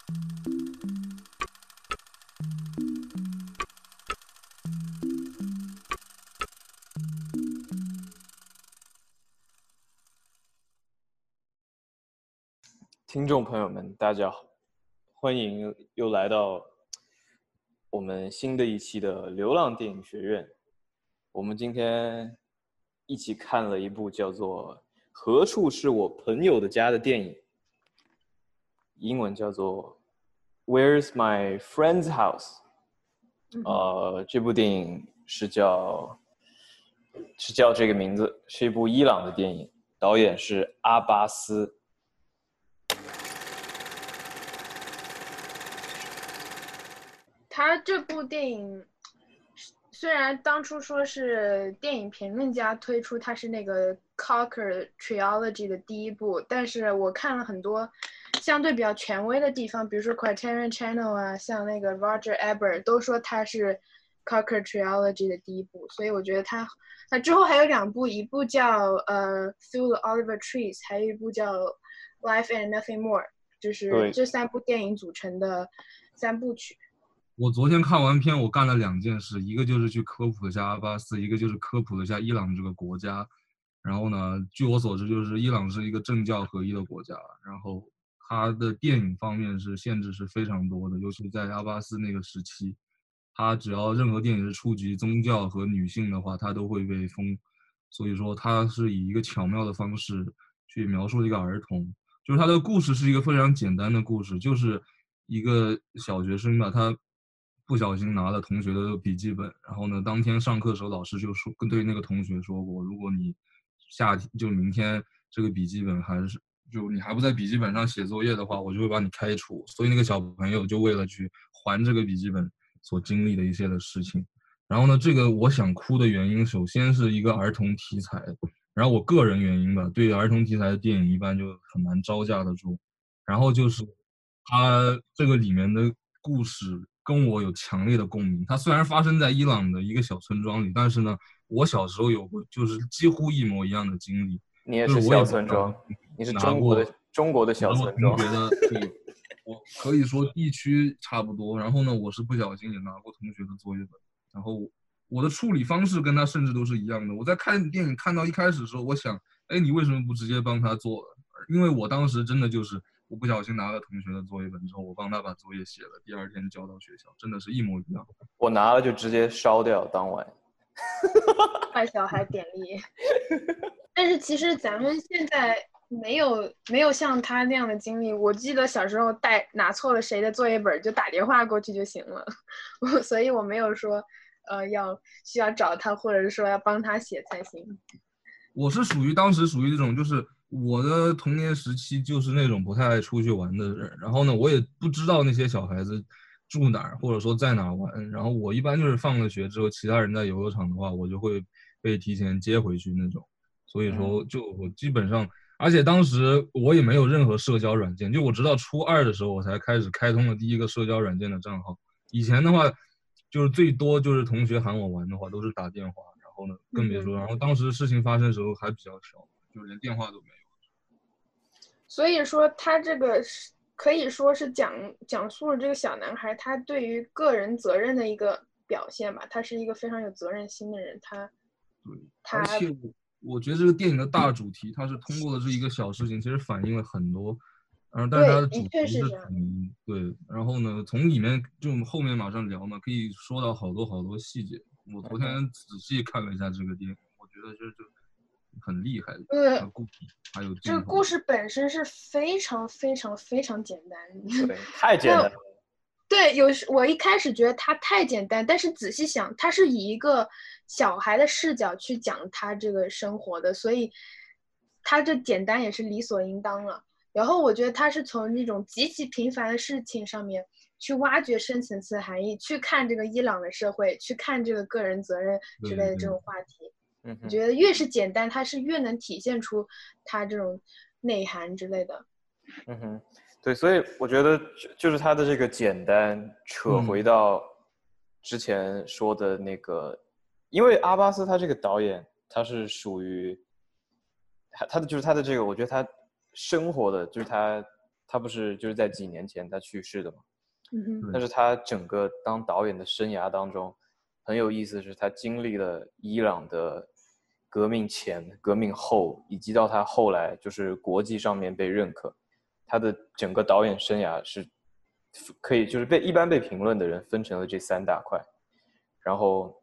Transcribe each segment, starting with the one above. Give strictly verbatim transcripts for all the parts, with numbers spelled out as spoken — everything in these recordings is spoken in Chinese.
听众朋友们，大家好，欢迎又来到我们新的一期的流浪电影学院。我们今天一起看了一部叫做《何处是我朋友的家》的电影，英文叫做 Where's My Friend's House。呃，这部电影是叫是叫这个名字，是一部伊朗的电影，导演是阿巴斯。 他这部电影虽然当初说是电影评论家推出它是那个 Cocker Trilogy 的第一部，但是我看了很多相对比较权威的地方，比如说 Criterion Channel 啊，像那个 Roger Ebert 都说它是 Cocker Trilogy 的第一部，所以我觉得它它之后还有两部，一部叫呃 Through the Olive Trees， 还有一部叫 Life and Nothing More， 就是这三部电影组成的三部曲。 我昨天看完片，我干了两件事，一个就是去科普一下阿巴斯，一个就是科普了一下伊朗这个国家。然后呢，据我所知，就是伊朗是一个政教合一的国家，然后它的电影方面是限制是非常多的，尤其在阿巴斯那个时期，它只要任何电影是触及宗教和女性的话，它都会被封。所以说，它是以一个巧妙的方式去描述一个儿童，就是它的故事是一个非常简单的故事，就是一个小学生吧，他不小心拿了同学的笔记本，然后呢，当天上课的时候，老师就说跟对那个同学说过，如果你夏天就明天这个笔记本还是就你还不在笔记本上写作业的话，我就会把你开除。所以那个小朋友就为了去还这个笔记本所经历的一些的事情。然后呢，这个我想哭的原因，首先是一个儿童题材，然后我个人原因吧，对儿童题材的电影一般就很难招架得住。然后就是它这个里面的故事跟我有强烈的共鸣。它虽然发生在伊朗的一个小村庄里，但是呢，我小时候有过就是几乎一模一样的经历。 你也是小村庄，你是中国的中国的小村庄。 我同学的，对，我可以说地区差不多。然后呢，我是不小心也拿过同学的作业本，然后我的处理方式跟他甚至都是一样的。我在看电影看到一开始的时候，我想，哎，你为什么不直接帮他做？因为我当时真的就是我不小心拿了同学的作业本之后，我帮他把作业写了，第二天交到学校，真的是一模一样。 我拿了就直接烧掉，当晚。 坏小孩典例。但是其实咱们现在没有没有像他那样的经历。我记得小时候带拿错了谁的作业本，就打电话过去就行了，所以我没有说呃要需要找他，或者是说要帮他写才行。 我是属于当时属于这种，就是我的童年时期就是那种不太爱出去玩的人，然后呢，我也不知道那些小孩子住哪儿，或者说在哪玩，然后我一般就是放了学之后，其他人在游乐场的话，我就会被提前接回去那种。所以说，就我基本上，而且当时我也没有任何社交软件，就我直到初二的时候，我才开始开通了第一个社交软件的账号。以前的话，就是最多就是同学喊我玩的话，都是打电话。然后呢，更别说，然后当时事情发生的时候还比较小，就连电话都没有。 所以说，他这个可以说是讲讲述了这个小男孩他对于个人责任的一个表现吧。他是一个非常有责任心的人，他对， 他而且我我觉得这个电影的大主题，它是通过了这一个小事情，其实反映了很多。嗯，但是它的主题是统一，对。然后呢，从里面就后面马上聊嘛，可以说到好多好多细节。我昨天仔细看了一下这个电影，我觉得这就很厉害。 呃， 故事还有这个故事本身是非常非常非常简单， 对，太简单了。 对，有时我一开始觉得它太简单，但是仔细想，它是以一个小孩的视角去讲他这个生活的，所以它这简单也是理所应当了。然后我觉得他是从那种极其平凡的事情上面去挖掘深层次含义，去看这个伊朗的社会，去看这个个人责任之类的这种话题。 嗯， 我觉得越是简单，它是越能体现出它这种内涵之类的。 嗯哼，对，所以我觉得就是他的这个简单，扯回到之前说的那个，嗯、因为阿巴斯他这个导演，他是属于他他的就是他的这个，我觉得他生活的就是他他不是就是在几年前他去世的嘛？ 嗯哼。 但是他整个当导演的生涯当中，很有意思的是他经历了伊朗的革命前、革命后，以及到他后来就是国际上面被认可，他的整个导演生涯是可以就是被一般被评论的人分成了这三大块，然后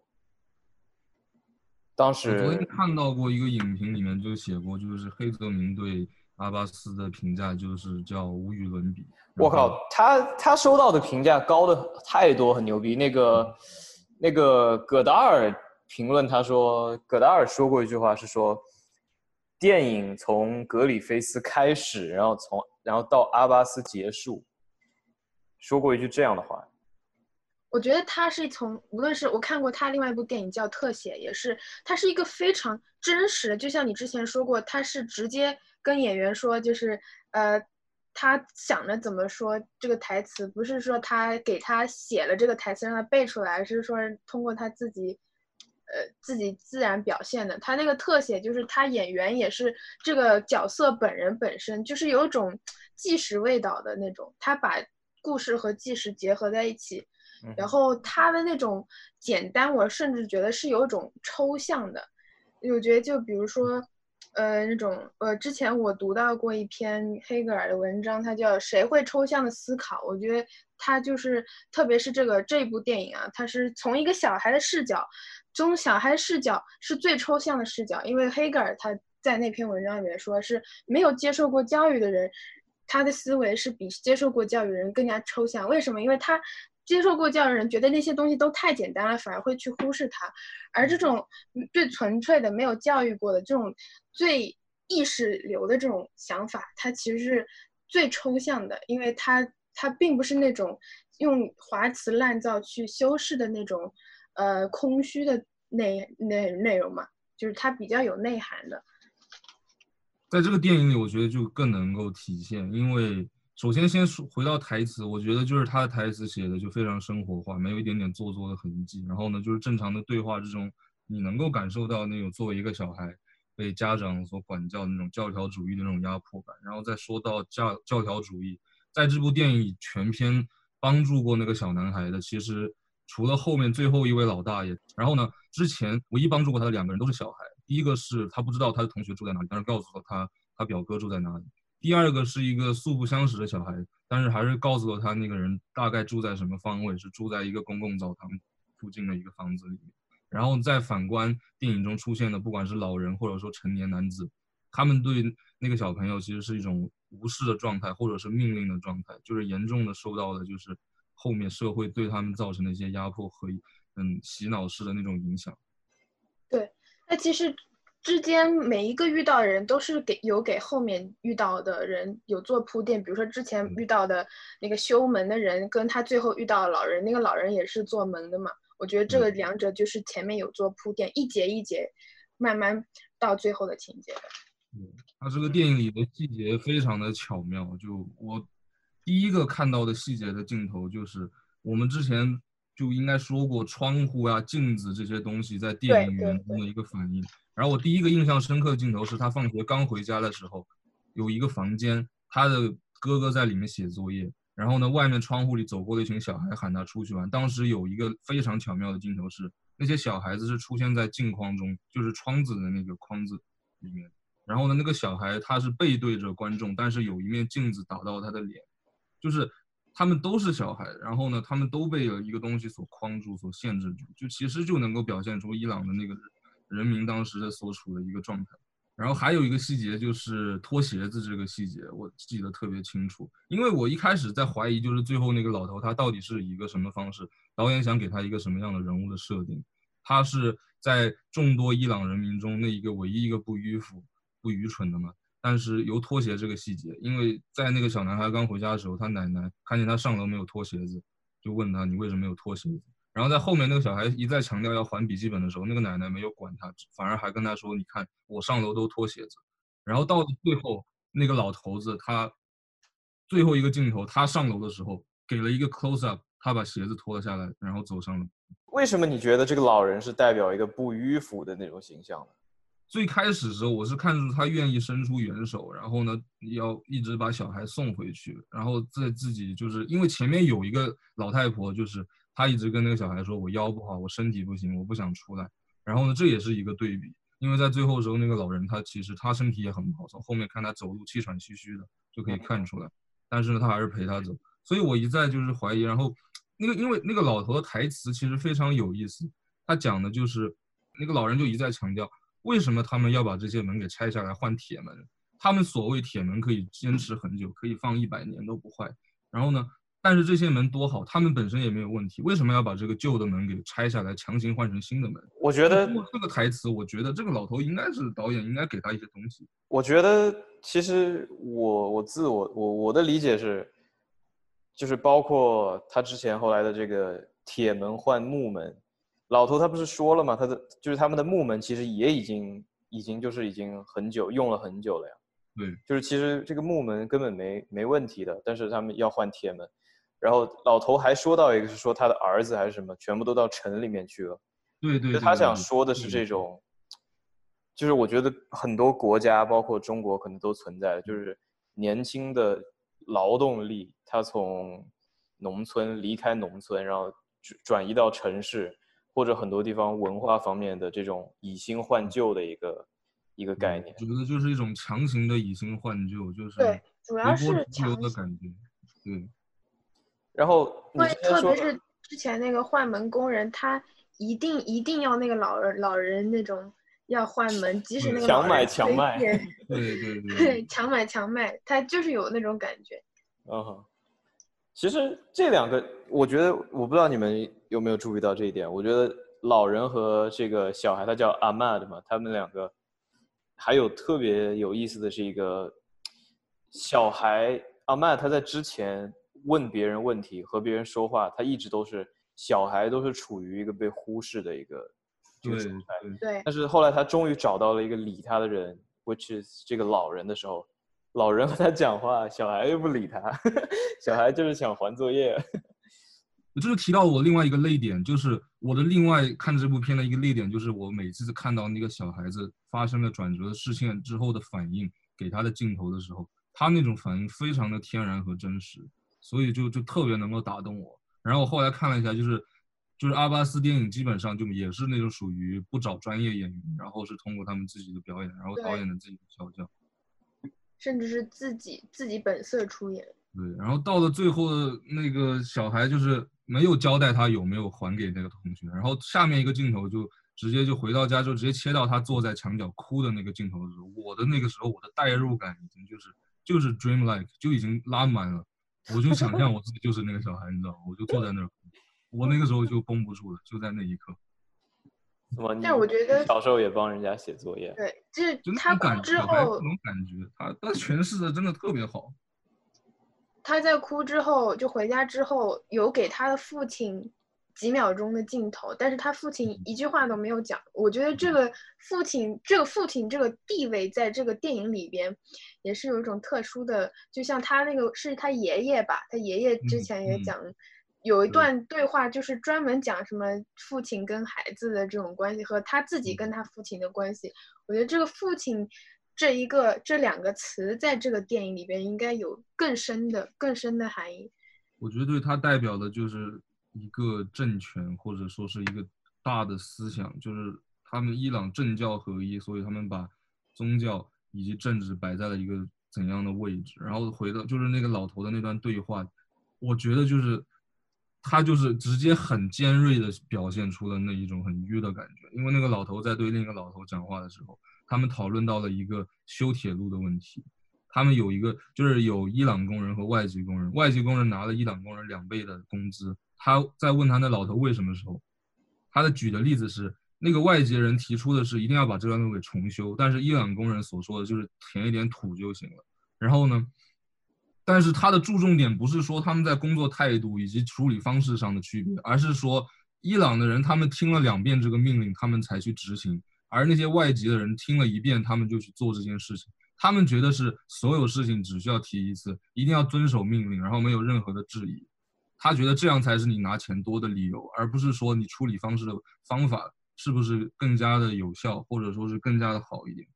当时我昨天看到过一个影评，里面就写过，就是黑泽明对阿巴斯的评价就是叫无与伦比。 我靠，他他收到的评价高的太多，很牛逼。那个那个葛达尔评论他说，葛达尔说过一句话是说，电影从格里菲斯开始，然后从然后到阿巴斯结束，说过一句这样的话。 我觉得他是从，无论是我看过他另外一部电影叫《特写》，也是他是一个非常真实的，就像你之前说过，他是直接跟演员说，就是呃，他想着怎么说这个台词，不是说他给他写了这个台词让他背出来，而是说通过他自己，呃，自己自然表现的。他那个特写就是他演员也是这个角色本人本身，就是有一种纪实味道的那种，他把故事和纪实结合在一起。然后他的那种简单，我甚至觉得是有一种抽象的。我觉得就比如说，呃，那种呃，之前我读到过一篇黑格尔的文章，它叫《谁会抽象的思考》。我觉得他就是，特别是这个这部电影啊，它是从一个小孩的视角，从小孩视角是最抽象的视角，因为黑格尔他在那篇文章里面说是没有接受过教育的人，他的思维是比接受过教育的人更加抽象。为什么？因为他接受过教育的人觉得那些东西都太简单了，反而会去忽视它。而这种最纯粹的、没有教育过的这种最意识流的这种想法，它其实是最抽象的，因为它它并不是那种用华词烂造去修饰的那种呃空虚的内内内容嘛，就是它比较有内涵的。 在这个电影里，我觉得就更能够体现，因为首先先说回到台词，我觉得就是他的台词写的就非常生活化，没有一点点做作的痕迹。然后呢，就是正常的对话之中，你能够感受到那种作为一个小孩被家长所管教的那种教条主义的那种压迫感。然后再说到教教条主义，在这部电影里全篇帮助过那个小男孩的，其实除了后面最后一位老大爷，然后呢，之前唯一帮助过他的两个人都是小孩。第一个是他不知道他的同学住在哪里，但是告诉了他他表哥住在哪里。第二个是一个素不相识的小孩，但是还是告诉了他那个人大概住在什么方位，是住在一个公共澡堂附近的一个房子里面。然后再反观电影中出现的，不管是老人或者说成年男子，他们对那个小朋友其实是一种无视的状态，或者是命令的状态，就是严重的受到了就是后面社会对他们造成的一些压迫和嗯洗脑式的那种影响。 对，那其实之间每一个遇到的人都是给有给后面遇到的人有做铺垫，比如说之前遇到的那个修门的人，跟他最后遇到的老人，那个老人也是做门的嘛。我觉得这个两者就是前面有做铺垫，一节一节慢慢到最后的情节的。 嗯，他这个电影里的细节非常的巧妙，就我第一个看到的细节的镜头就是我们之前就应该说过窗户啊、镜子这些东西在电影语言中的一个反应。然后我第一个印象深刻的镜头是他放学刚回家的时候，有一个房间，他的哥哥在里面写作业，然后呢，外面窗户里走过了一群小孩喊他出去玩。当时有一个非常巧妙的镜头是，那些小孩子是出现在镜框中，就是窗子的那个框子里面。然后呢，那个小孩他是背对着观众，但是有一面镜子打到他的脸，就是他们都是小孩，然后呢，他们都被了一个东西所框住、所限制住，就其实就能够表现出伊朗的那个人民当时的所处的一个状态。然后还有一个细节就是脱鞋子这个细节，我记得特别清楚，因为我一开始在怀疑，就是最后那个老头他到底是一个什么方式，导演想给他一个什么样的人物的设定，他是在众多伊朗人民中那一个唯一一个不迂腐、不愚蠢的嘛。但是由脱鞋这个细节，因为在那个小男孩刚回家的时候，他奶奶看见他上楼没有脱鞋子，就问他你为什么没有脱鞋子。然后在后面那个小孩一再强调要还笔记本的时候，那个奶奶没有管他，反而还跟他说你看我上楼都脱鞋子。然后到了最后那个老头子他最后一个镜头，他上楼的时候给了一个 close up， 他把鞋子脱了下来，然后走上了。 为什么你觉得这个老人是代表一个不迂腐的那种形象呢？ 最开始的时候我是看出他愿意伸出援手，然后呢要一直把小孩送回去，然后再自己就是因为前面有一个老太婆，就是她一直跟那个小孩说我腰不好，我身体不行，我不想出来。然后呢这也是一个对比，因为在最后的时候那个老人他其实他身体也很不好，从后面看他走路气喘吁吁的就可以看出来，但是呢他还是陪他走。所以我一再就是怀疑，然后那个因为那个老头的台词其实非常有意思，他讲的就是那个老人就一再强调为什么他们要把这些门给拆下来换铁门，他们所谓铁门可以坚持很久，可以放一百年都不坏，然后呢但是这些门多好，他们本身也没有问题，为什么要把这个旧的门给拆下来强行换成新的门？ 我觉得这个台词我觉得这个老头应该是导演应该给他一些东西。 我觉得其实我我自我我我的理解是，就是包括他之前后来的这个铁门换木门，老头他不是说了吗？他的就是他们的木门其实也已经已经就是已经很久用了很久了呀。 对， 就是其实这个木门根本没没问题的，但是他们要换铁门。然后老头还说到一个是说他的儿子还是什么，全部都到城里面去了。 对对对， 他想说的是这种，就是我觉得很多国家包括中国可能都存在，就是年轻的劳动力他从农村离开农村，然后转移到城市，或者很多地方文化方面的这种以新换旧的一个一个概念。 我觉得就是一种强行的以新换旧，就是对，主要是强的感觉。对。 然后你之前说特别是之前那个换门工人，他一定一定要那个老人老人那种要换门，即使那个强买强卖， 对对对，强买强卖，他就是有那种感觉。 嗯，其实这两个，我觉得我不知道你们有没有注意到这一点。我觉得老人和这个小孩，他叫阿曼的嘛，他们两个还有特别有意思的是一个小孩阿曼，他在之前问别人问题和别人说话，他一直都是小孩，都是处于一个被忽视的一个这个状态。 对。 但是后来他终于找到了一个理他的人 ，which is 这个老人的时候，老人和他讲话，小孩又不理他，小孩就是想还作业。 这就提到我另外一个泪点，就是我的另外看这部片的一个泪点，就是我每次看到那个小孩子发生了转折的事件之后的反应，给他的镜头的时候，他那种反应非常的天然和真实，所以就就特别能够打动我。然后我后来看了一下，就是就是阿巴斯电影基本上就也是那种属于不找专业演员，然后是通过他们自己的表演，然后导演的自己的调教， 甚至是自己自己本色出演。 对，然后到了最后的那个小孩就是没有交代他有没有还给那个同学，然后下面一个镜头就直接就回到家，就直接切到他坐在墙角哭的那个镜头的时候，我的那个时候我的代入感已经就是就是 dream like 就已经拉满了，我就想象我自己就是那个小孩，你知道吗？我就坐在那儿哭，我那个时候就绷不住了，就在那一刻。 但我觉得小时候也帮人家写作业， 对，就是他哭之后， 那种感觉，他他诠释的真的特别好。 他在哭之后，就回家之后，有给他的父亲几秒钟的镜头，但是他父亲一句话都没有讲。我觉得这个父亲，这个父亲这个地位，在这个电影里边，也是有一种特殊的，就像他那个是他爷爷吧，他爷爷之前也讲。嗯嗯有一段对话就是专门讲什么父亲跟孩子的这种关系和他自己跟他父亲的关系。我觉得这个父亲这一个这两个词在这个电影里边应该有更深的更深的含义。 我觉得它代表的就是一个政权或者说是一个大的思想，就是他们伊朗政教合一，所以他们把宗教以及政治摆在了一个怎样的位置。然后回到就是那个老头的那段对话，我觉得就是他就是直接很尖锐的表现出了那一种很迂的感觉。因为那个老头在对另一个老头讲话的时候，他们讨论到了一个修铁路的问题。他们有一个就是有伊朗工人和外籍工人，外籍工人拿了伊朗工人两倍的工资。他在问他那老头为什么时候，他的举的例子是那个外籍人提出的是一定要把这段路给重修，但是伊朗工人所说的就是填一点土就行了。然后呢，但是他的注重点不是说他们在工作态度以及处理方式上的区别，而是说伊朗的人他们听了两遍这个命令他们才去执行，而那些外籍的人听了一遍他们就去做这件事情。他们觉得是所有事情只需要提一次，一定要遵守命令，然后没有任何的质疑。他觉得这样才是你拿钱多的理由，而不是说你处理方式的方法是不是更加的有效，或者说是更加的好一点。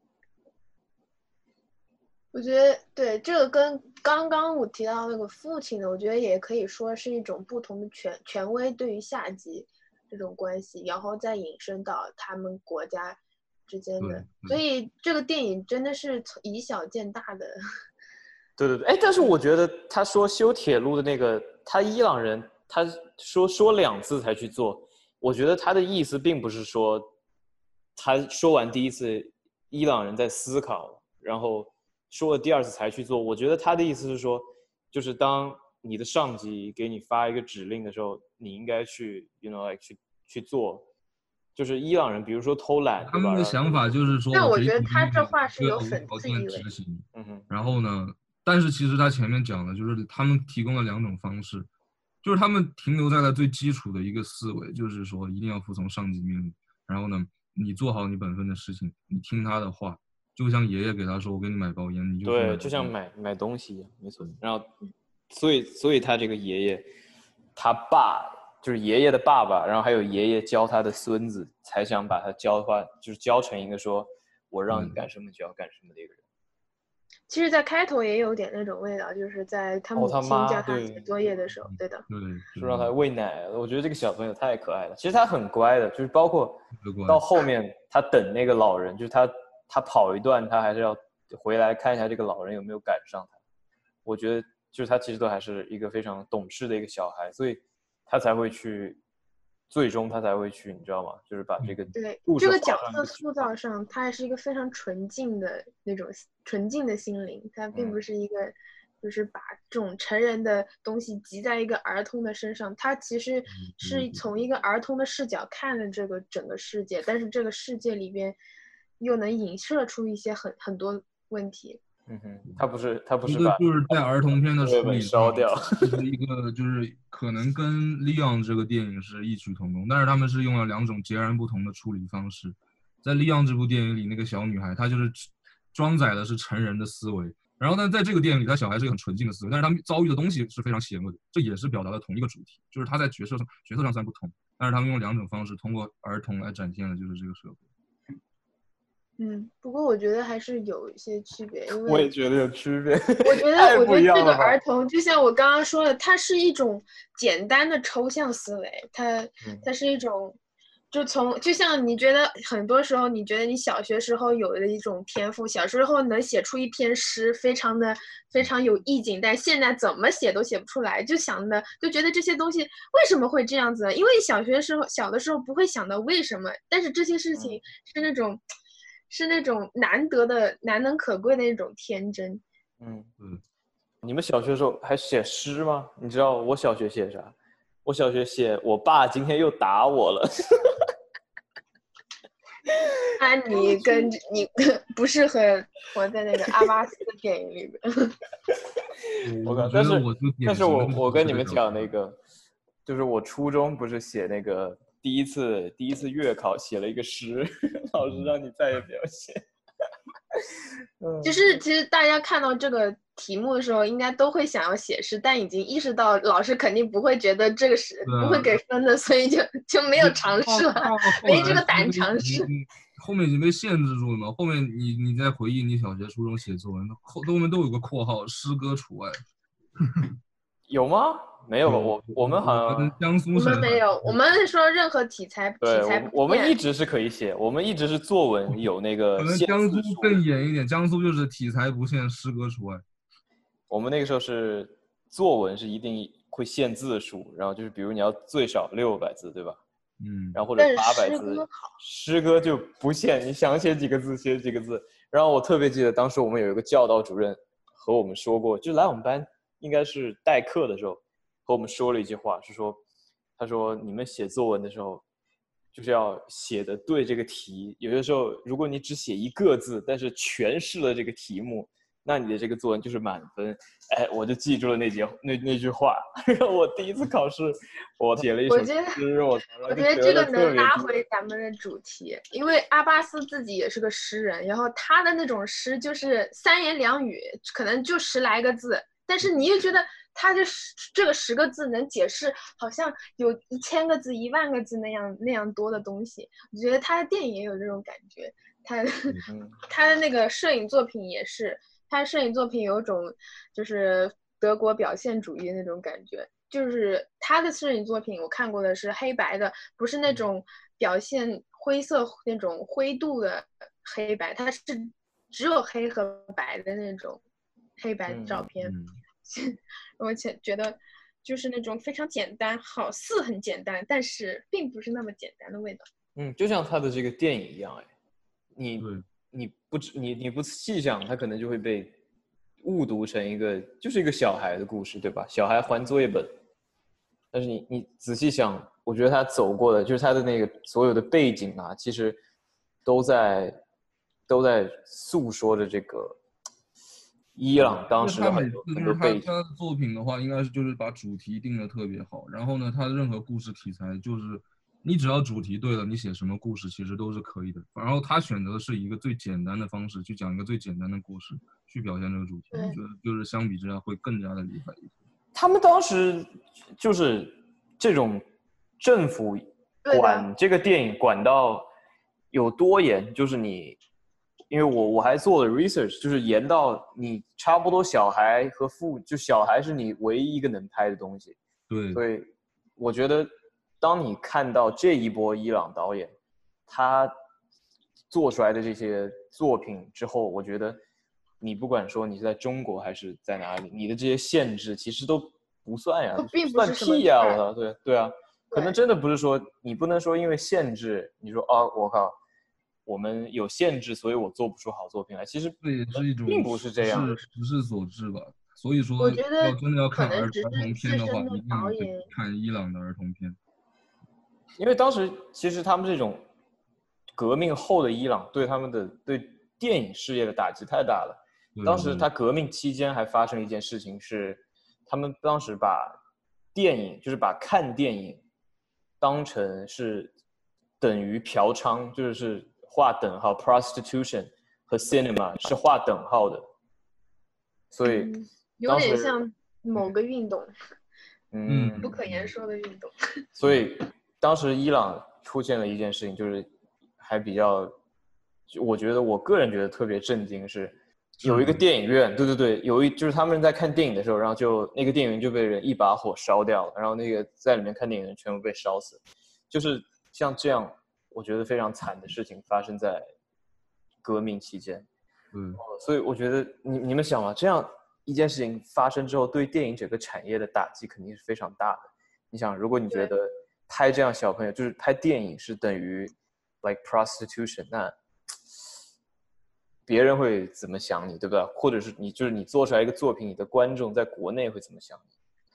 我觉得对这个跟刚刚我提到那个父亲的，我觉得也可以说是一种不同的权权威对于下级这种关系，然后再引申到他们国家之间的，所以这个电影真的是以小见大的。 对对对，哎，但是我觉得他说修铁路的那个，他伊朗人，他说说两次才去做，我觉得他的意思并不是说，他说完第一次，伊朗人在思考，然后说了第二次才去做。我觉得他的意思是说，就是当你的上级给你发一个指令的时候，你应该去 ，you know like 去去做。就是伊朗人，比如说偷懒， 他们的想法就是说， 但我觉得他这话是有讽刺意味。 执行，嗯哼，然后呢？但是其实他前面讲的就是他们提供了两种方式，就是他们停留在了最基础的一个思维，就是说一定要服从上级命令，然后呢，你做好你本分的事情，你听他的话，就像爷爷给他说我给你买包烟，你就对，就像买买东西一样，没错。然后，所以所以他这个爷爷，他爸就是爷爷的爸爸，然后还有爷爷教他的孙子，才想把他教化，就是教成一个说我让你干什么就要干什么的一个人。 其实，在开头也有点那种味道，就是在他母亲叫他写作业的时候， 哦、 对的， 对， 说让他喂奶。我觉得这个小朋友太可爱了。其实他很乖的，就是包括到后面他等那个老人，就是他他跑一段，他还是要回来看一下这个老人有没有赶上他。我觉得就是他其实都还是一个非常懂事的一个小孩，所以他才会去。最终他才会去，你知道吗？就是把这个对这个角色塑造上，他还是一个非常纯净的那种纯净的心灵，他并不是一个、嗯、就是把这种成人的东西集在一个儿童的身上，他其实是从一个儿童的视角看了这个整个世界，但是这个世界里边又能影射出一些很很多问题。 嗯哼，他不是他不是把就是在儿童片的处理烧掉， 是一个就是可能跟《利昂》这个电影是异曲同工，但是他们是用了两种截然不同的处理方式。在《利昂》这部电影里，那个小女孩她就是装载的是成人的思维，然后呢，在这个电影里，她小孩是一个很纯净的思维，但是他们遭遇的东西是非常险恶的，这也是表达了同一个主题，就是他在角色上角色上虽然不同，但是他们用两种方式通过儿童来展现的就是这个社会。 嗯，不过我觉得还是有一些区别，因为我也觉得有区别。 我觉得，我觉得这个儿童就像我刚刚说的，它是一种简单的抽象思维，它它是一种，就从就像你觉得很多时候，你觉得你小学时候有的一种天赋，小时候能写出一篇诗，非常的非常有意境，但现在怎么写都写不出来，就想的就觉得这些东西为什么会这样子？因为小学时候小的时候不会想到为什么，但是这些事情是那种。是那种难得的、难能可贵的那种天真。 嗯嗯，你们小学的时候还写诗吗？你知道我小学写啥？我小学写我爸今天又打我了。 啊，你跟你不适合活在那个阿巴斯的电影里面。我靠！但是但是我我跟你们讲那个，就是我初中不是写那个。第一次第一次月考写了一个诗，老师让你再也不要写。 就是其实大家看到这个题目的时候，应该都会想要写诗，但已经意识到老师肯定不会觉得这个诗不会给分的，所以就就没有尝试了，没这个胆尝试。 后面已经被限制住了嘛？后面你你在回忆你小学、初中写作文，后后面都有个括号，诗歌除外。 有吗？没有吧？我我们好像江苏我们没有，我们说任何题材对， 题材不我们一直是可以写，我们一直是作文有那个。 可能江苏更严一点，江苏就是题材不限，诗歌除外。 我们那个时候是作文是一定会限字数，然后就是比如你要最少六百字，对吧？ 嗯。 然后或者八百字，诗歌就不限，你想写几个字写几个字。然后我特别记得当时我们有一个教导主任和我们说过，就来我们班应该是代课的时候。和我们说了一句话，是说，他说你们写作文的时候，就是要写的对这个题。有些时候，如果你只写一个字，但是诠释了这个题目，那你的这个作文就是满分。哎，我就记住了那节那那句话。然后我第一次考试，我写了一首诗，我我觉得这个能拉回咱们的主题，因为阿巴斯自己也是个诗人，然后他的那种诗就是三言两语，可能就十来个字，但是你又觉得。 他这这个十个字能解释好像有一千个字、一万个字那样那样多的东西。我觉得他的电影也有这种感觉，他他的那个摄影作品也是，他的摄影作品有种就是德国表现主义的那种感觉。就是他的摄影作品，我看过的是黑白的，不是那种表现灰色那种灰度的黑白，它是只有黑和白的那种黑白照片。 嗯嗯、我且觉得就是那种非常简单，好似很简单，但是并不是那么简单的味道。 嗯，就像他的这个电影一样，哎，你对你不你你不细想，他可能就会被误读成一个就是一个小孩的故事，对吧？小孩还作业本。但是你你仔细想，我觉得他走过的就是他的那个所有的背景啊，其实都在都在诉说着这个伊朗当时的很多很多背景。 他的作品的话，应该是就是把主题定得特别好，然后呢，他的任何故事题材就是你只要主题对了，你写什么故事其实都是可以的。然后他选择的是一个最简单的方式去讲一个最简单的故事，去表现这个主题，我觉得就是相比之下会更加的厉害一些。 他们当时就是这种政府管这个电影管到有多严，就是你，因为我我还做了 research， 就是严到你差不多小孩和父，就小孩是你唯一一个能拍的东西。 对， 所以我觉得，当你看到这一波伊朗导演他做出来的这些作品之后，我觉得。你不管说你是在中国还是在哪里，你的这些限制其实都不算呀， 并不是算屁呀！我操，对对啊，可能真的不是说你不能说因为限制，你说啊，我靠，我们有限制，所以我做不出好作品来。其实这也是一种并不是这样， 时势所致吧。所以说， 我觉得要真的要看儿儿童片的话，一定要看伊朗的儿童片。 因为当时其实他们这种革命后的伊朗对他们的对电影事业的打击太大了。当时他革命期间还发生了一件事情是，他们当时把电影就是把看电影当成是等于嫖娼，就是划等号 prostitution 和 cinema 是划等号的，所以、 嗯、有点像某个运动， 嗯， 不可言说的运动。 所以当时伊朗出现了一件事情，就是还比较，我觉得我个人觉得特别震惊是。有一个电影院，对对对，有一就是他们在看电影的时候，然后就那个电影院就被人一把火烧掉了，然后那个在里面看电影的人全部被烧死，就是像这样，我觉得非常惨的事情发生在革命期间。 嗯， 所以我觉得你你们想嘛，这样一件事情发生之后，对电影整个产业的打击肯定是非常大的。你想，如果你觉得拍这样小朋友就是拍电影是等于 like prostitution， 那别人会怎么想你，对吧？或者是你就是你做出来一个作品，你的观众在国内会怎么想你？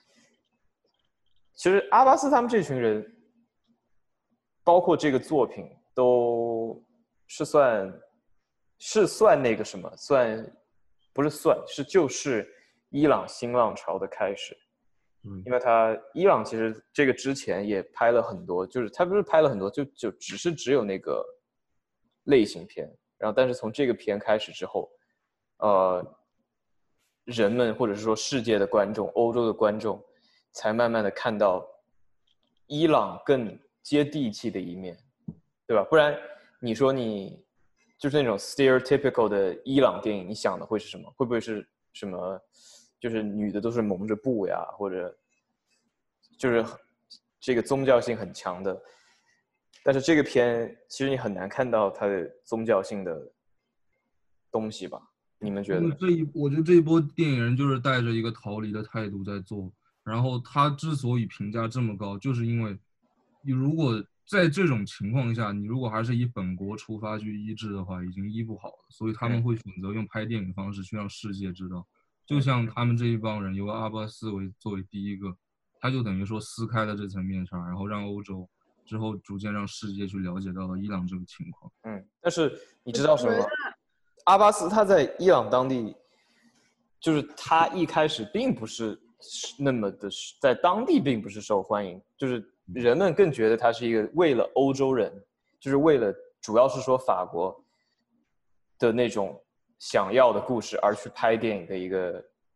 其实阿巴斯他们这群人，包括这个作品，都是算是算那个什么，算不是算是就是伊朗新浪潮的开始。 嗯， 因为他伊朗其实这个之前也拍了很多，就是他不是拍了很多，就就只是只有那个类型片。然后，但是从这个片开始之后，呃，人们或者是说世界的观众、欧洲的观众，才慢慢的看到伊朗更接地气的一面，对吧？不然你说你就是那种 stereotypical 的伊朗电影，你想的会是什么？会不会是什么？就是女的都是蒙着布呀，或者就是这个宗教性很强的。但是这个片其实你很难看到它的宗教性的东西吧？你们觉得？ 这一我觉得这一波电影人就是带着一个逃离的态度在做，然后他之所以评价这么高，就是因为你如果在这种情况下，你如果还是以本国出发去医治的话，已经医不好了，所以他们会选择用拍电影方式去让世界知道。就像他们这一帮人由阿巴斯为作为第一个，他就等于说撕开了这层面纱，然后让欧洲之后逐渐让世界去了解到了伊朗这个情况。 嗯，但是你知道什么吗？阿巴斯他在伊朗当地，就是他一开始并不是那么的，在当地并不是受欢迎，就是人们更觉得他是一个为了欧洲人，就是为了主要是说法国的那种想要的故事而去拍电影的一个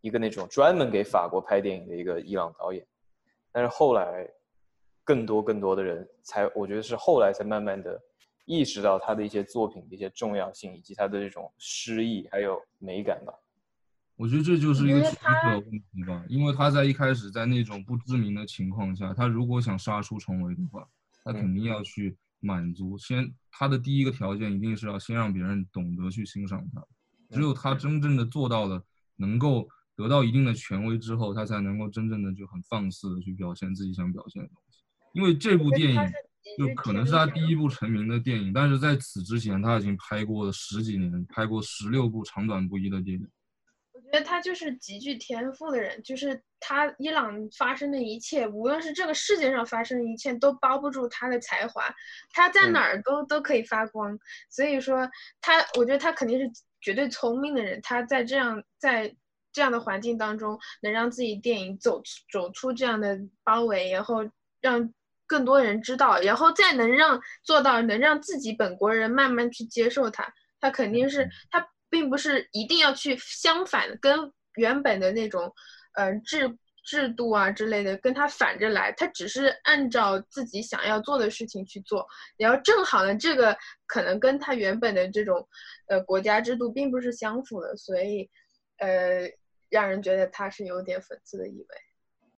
一个那种专门给法国拍电影的一个伊朗导演。但是后来更多更多的人才，我觉得是后来才慢慢的意识到他的一些作品的一些重要性，以及他的这种诗意还有美感吧。 我觉得这就是一个取舍问题吧，因为他在一开始在那种不知名的情况下，他如果想杀出重围的话，他肯定要去满足先他的第一个条件一定是要先让别人懂得去欣赏他，只有他真正的做到了能够得到一定的权威之后，他才能够真正的就很放肆的去表现自己想表现的东西。因为这部电影就可能是他第一部成名的电影，但是在此之前他已经拍过了十几年，拍过十六部长短不一的电影。 我觉得他就是极具天赋的人，就是他伊朗发生的一切，无论是这个世界上发生的一切，都包不住他的才华，他在哪儿都、嗯、都可以发光。所以说他，我觉得他肯定是绝对聪明的人，他在这样在这样的环境当中，能让自己电影走走出这样的包围，然后让更多人知道，然后再能让做到能让自己本国人慢慢去接受他，他肯定是他。并不是一定要去相反，跟原本的那种，呃制制度啊之类的，跟他反着来。他只是按照自己想要做的事情去做，然后正好呢，这个可能跟他原本的这种，呃国家制度并不是相符的，所以，呃，让人觉得他是有点讽刺的意味。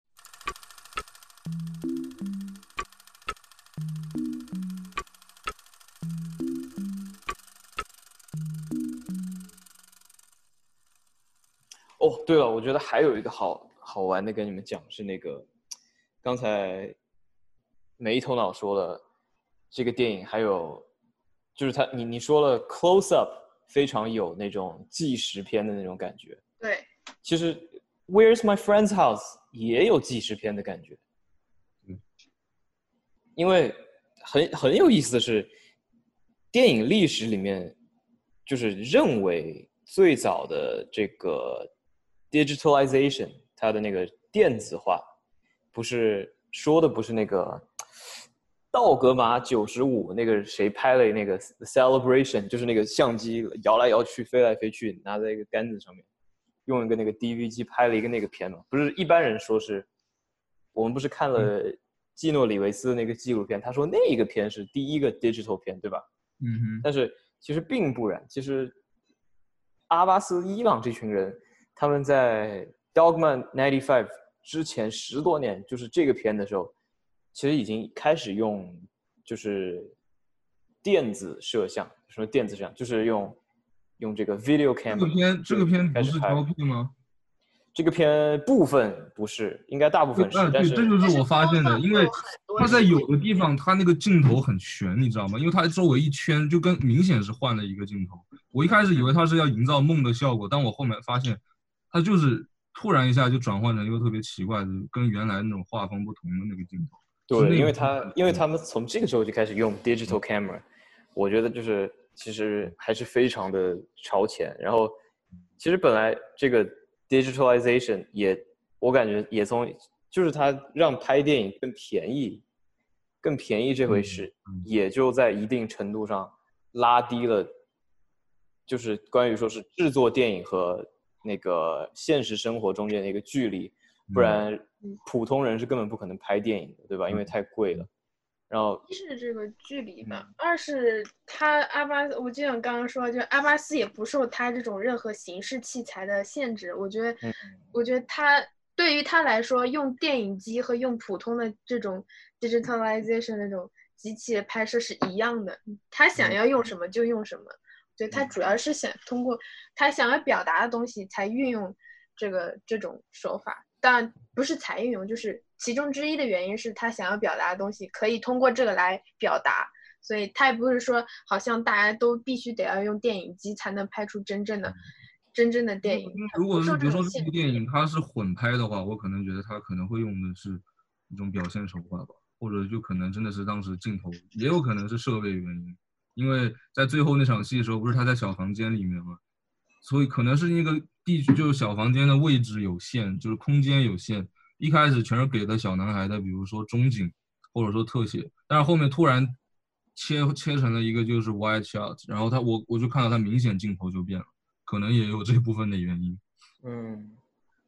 哦，对了，我觉得还有一个好好玩的跟你们讲是那个，刚才没头脑说了，这个电影还有就是他你你说了 close up 非常有那种纪实片的那种感觉。 对， 其实 Where's My Friend's House 也有纪实片的感觉。 嗯， 因为很很有意思的是，电影历史里面就是认为最早的这个digitalization 它的那个电子化，不是说的不是那个道格玛九十五那个谁拍了那个 celebration， 就是那个相机摇来摇去飞来飞去拿在一个杆子上面，用一个那个 D V 机拍了一个那个片嘛。不是一般人说是我们不是看了基诺里维斯的那个纪录片，他说那个片是第一个 digital 片，对吧？ 嗯哼。 但是其实并不然，其实阿巴斯伊朗这群人他们在 Dogma 九十五之前十多年，就是这个片的时候，其实已经开始用就是电子摄像，什么电子摄像，就是用用这个 video camera。 这个片这个片不是胶片吗？ 这个片部分不是，应该大部分是。 啊，对，这就是我发现的，因为它在有的地方，它那个镜头很悬，你知道吗？因为它周围一圈，就跟明显是换了一个镜头。我一开始以为它是要营造梦的效果，但我后面发现，它就是突然一下就转换成一个特别奇怪的，跟原来那种画风不同的那个镜头。 对，因为他因为他们从这个时候就开始用 digital camera， 我觉得就是其实还是非常的超前。然后其实本来这个 digitalization 也我感觉也从就是它让拍电影更便宜更便宜这回事， 嗯、 也就在一定程度上拉低了就是关于说是制作电影和那个现实生活中间的一个距离，不然普通人是根本不可能拍电影的，对吧？因为太贵了。然后一是这个距离吧，嗯、二是他阿巴斯，我就像刚刚说，就是阿巴斯也不受他这种任何形式器材的限制。我觉得，嗯、我觉得他对于他来说，用电影机和用普通的这种 digitalization 那种机器拍摄是一样的，他想要用什么就用什么。我觉得他主要是想通过他想要表达的东西才运用这个这种手法，但不是才运用，就是其中之一的原因是他想要表达的东西可以通过这个来表达，所以他也不是说好像大家都必须得要用电影机才能拍出真正的、嗯、真正的电影。 如果是比如说这部电影它是混拍的话，我可能觉得他可能会用的是一种表现手法吧，或者就可能真的是当时镜头，也有可能是设备原因。因为在最后那场戏的时候，不是他在小房间里面吗？所以可能是那个地区就是小房间的位置有限，就是空间有限。一开始全是给的小男孩的，比如说中景或者说特写，但是后面突然切切成了一个就是 wide shot， 然后他我我就看到他明显镜头就变了，可能也有这部分的原因。 嗯，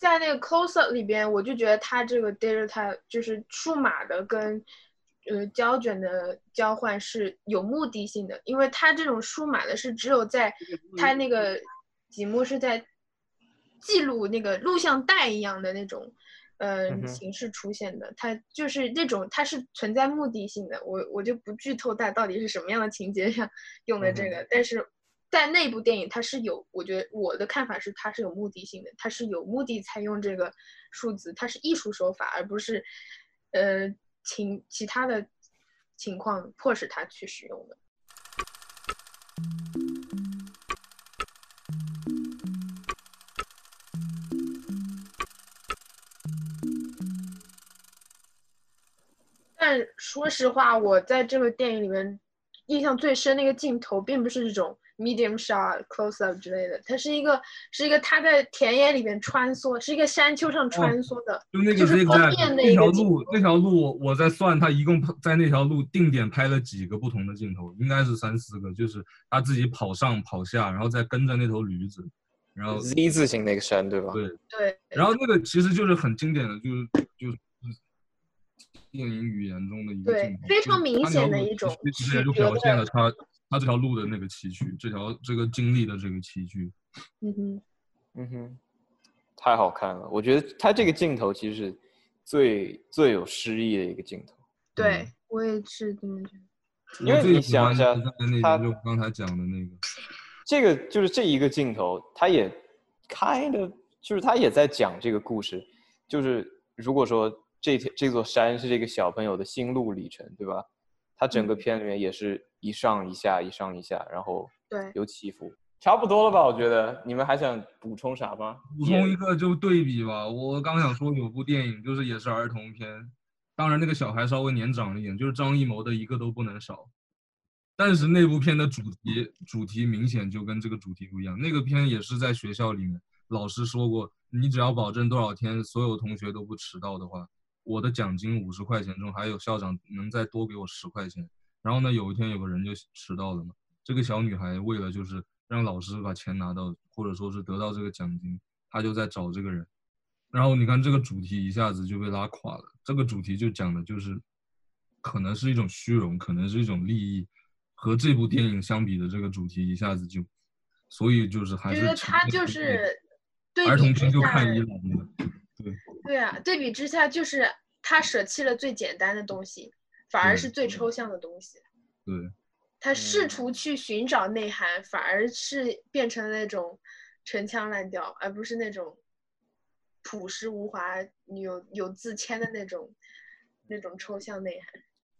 在那个 close up 里边，我就觉得它这个 digital 就是数码的跟呃胶卷的交换是有目的性的，因为它这种数码的是只有在它那个节目是在记录那个录像带一样的那种呃、 嗯、 形式出现的，它就是那种它是存在目的性的，我我就不剧透它到底是什么样的情节上用的这个， 嗯、 但是在那部电影它是有，我觉得我的看法是它是有目的性的，它是有目的才用这个数字，它是艺术手法，而不是呃情其他的情况迫使它去使用的。但说实话，我在这个电影里面印象最深的一个镜头，并不是这种 medium shot、close up 之类的，它是一个是一个他在田野里面穿梭，是一个山丘上穿梭的， 哦、就那个就是封面的一个镜头。 那条路，那条路我我在算，他一共在那条路定点拍了几个不同的镜头，应该是三四个，就是他自己跑上跑下，然后再跟着那头驴子，然后 Z 字形那个山对吧？ 对对。 然后那个其实就是很经典的，就是就是电影语言中的一个镜头， 非常明显的一种直接就表现了他他这条路的那个崎岖，这条这个经历的这个崎岖。 嗯哼， 嗯哼，太好看了！我觉得他这个镜头其实是最最有诗意的一个镜头。 对、嗯、我也是这么觉得。 因为你想一下，他就刚才讲的那个， 这个就是这一个镜头，他也 kind of 就是他也在讲这个故事，就是如果说这这座山是这个小朋友的心路历程，对吧？他整个片里面也是一上一下，一上一下，然后对有起伏。差不多了吧？我觉得你们还想补充啥吗？ 补充一个就对比吧。我刚想说有部电影，就是也是儿童片，当然那个小孩稍微年长一点，就是张艺谋的《一个都不能少》。但是那部片的主题主题明显就跟这个主题不一样。那个片也是在学校里面，老师说过，你只要保证多少天所有同学都不迟到的话，我的奖金五十块钱中还有校长能再多给我十块钱。然后呢，有一天有个人就迟到了嘛，这个小女孩为了就是让老师把钱拿到，或者说是得到这个奖金，她就在找这个人。然后你看这个主题一下子就被拉垮了。这个主题就讲的就是可能是一种虚荣，可能是一种利益，和这部电影相比的这个主题一下子就，所以就是还是觉得他就是对儿童比之下， 片就看伊朗的，对对啊，对比之下就是他舍弃了最简单的东西，反而是最抽象的东西。 对， 他试图去寻找内涵，反而是变成了那种陈腔滥调，而不是那种朴实无华、有有自谦的那种那种抽象内涵。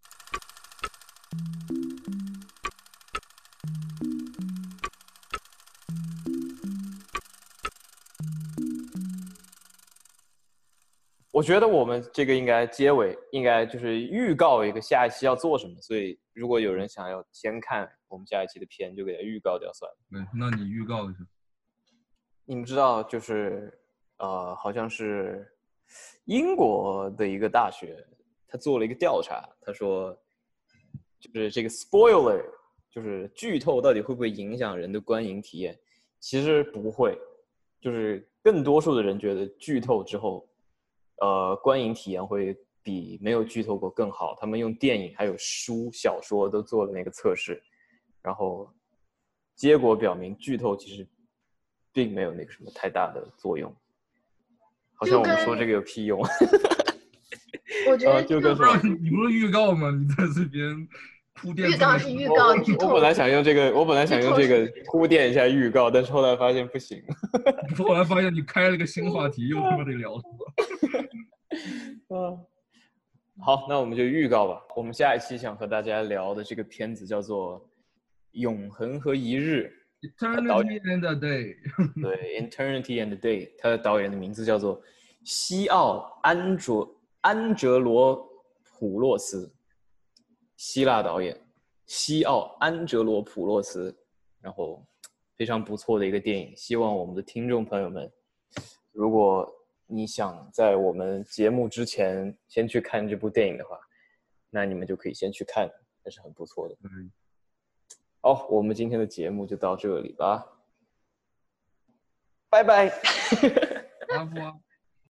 我觉得我们这个应该结尾应该就是预告一个下一期要做什么，所以如果有人想要先看我们下一期的片，就给他预告掉算了。 对，那你预告一下。 你们知道，就是呃，好像是英国的一个大学，他做了一个调查，他说，就是这个 spoiler， 就是剧透到底会不会影响人的观影体验？其实不会，就是更多数的人觉得剧透之后。呃，观影体验会比没有剧透过更好。他们用电影还有书、小说都做了那个测试，然后结果表明剧透其实并没有那个什么太大的作用。好像我们说这个有屁用。 我觉得就跟说你不是预告吗？你在这边铺垫。 预告是预告， 我本来想用这个，我本来想用这个铺垫一下预告，但是后来发现不行。 后来发现你开了个新话题，又他妈得聊。 嗯，好，那我们就预告吧。我们下一期想和大家聊的这个片子叫做《永恒和一日》 （Eternity and a Day）。 对 ，Eternity and a Day。他的导演的名字叫做西奥安卓安哲罗普洛斯，希腊导演西奥安哲罗普洛斯。然后非常不错的一个电影，希望我们的听众朋友们，如果你想在我们节目之前先去看这部电影的话，那你们就可以先去看，还是很不错的。 嗯， 好，我们今天的节目就到这里吧，拜拜。 阿布啊。